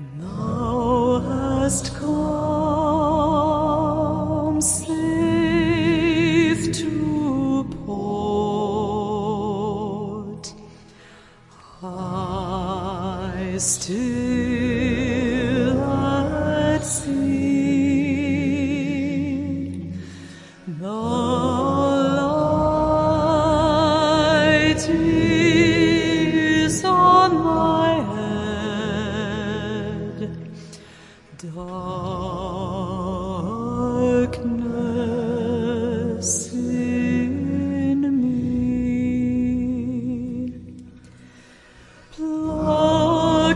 Thou hast come safe to port. I still at sea. The light is on my head. Darkness in me. Pluck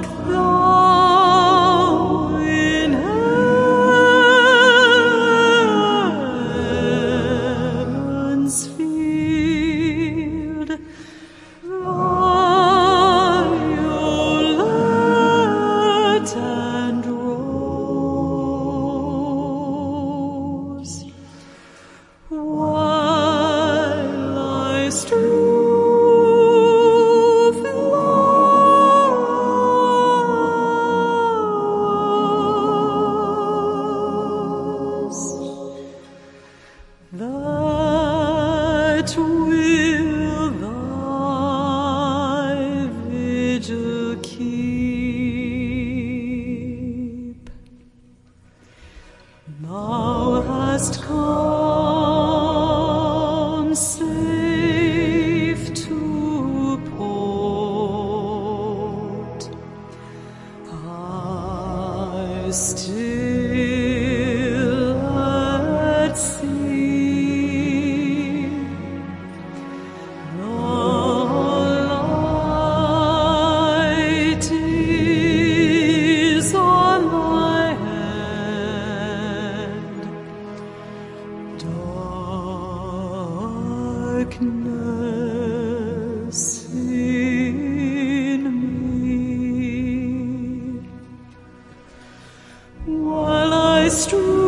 thou in heaven's field violet and rose, while I strew flowers that will thy vigil keep. Thou hast come safe to port. I still at sea. The light is on my head. Darkness in me, while I strew